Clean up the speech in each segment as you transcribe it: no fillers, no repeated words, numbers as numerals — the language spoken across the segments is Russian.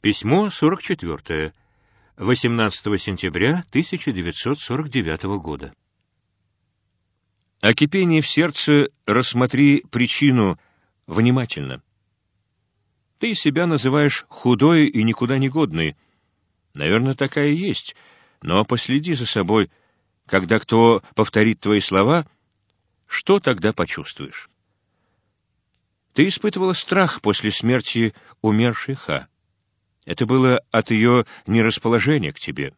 Письмо 44. 18 сентября 1949 года. О кипении в сердце рассмотри причину внимательно. Ты себя называешь худой и никуда не годной. Наверное, такая и есть, но последи за собой, когда кто повторит твои слова, что тогда почувствуешь? Ты испытывала страх после смерти умершей Ха. Это было от ее нерасположения к тебе.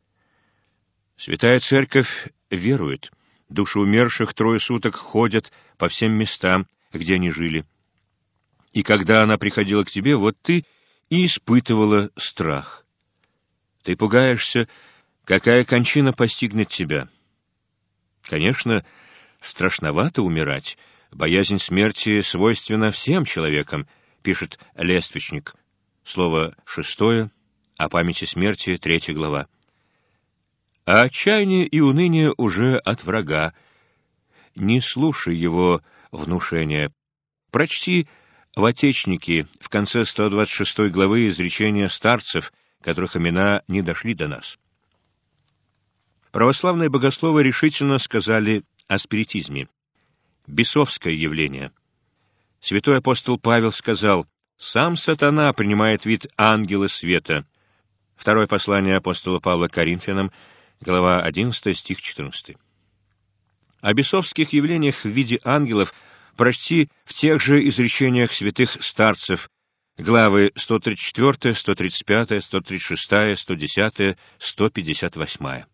Святая Церковь верует. Души умерших 3 суток ходят по всем местам, где они жили. И когда она приходила к тебе, вот ты и испытывала страх. Ты пугаешься, какая кончина постигнет тебя. Конечно, страшновато умирать. Боязнь смерти свойственна всем человекам, пишет Лествичник. Слово 6, о памяти смерти, 3 глава. А отчаяние и уныние уже от врага. Не слушай его внушения. Прочти в Отечнике в конце 126 главы изречения старцев, которых имена не дошли до нас. Православные богословы решительно сказали о спиритизме. Бесовское явление. Святой апостол Павел сказал: «Сам сатана принимает вид ангела света». Второе послание апостола Павла к Коринфянам, глава 11, стих 14. О бесовских явлениях в виде ангелов прочти в тех же изречениях святых старцев, главы 134, 135, 136, 110, 158.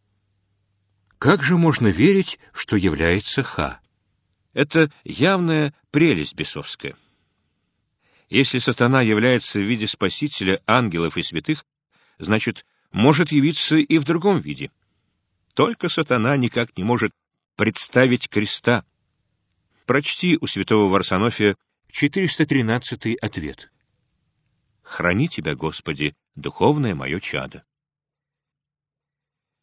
Как же можно верить, что является Ха? Это явная прелесть бесовская. Если сатана является в виде спасителя ангелов и святых, значит, может явиться и в другом виде. Только сатана никак не может представить креста. Прочти у святого Варсонофия 413-й ответ. «Храни тебя, Господи, духовное мое чадо».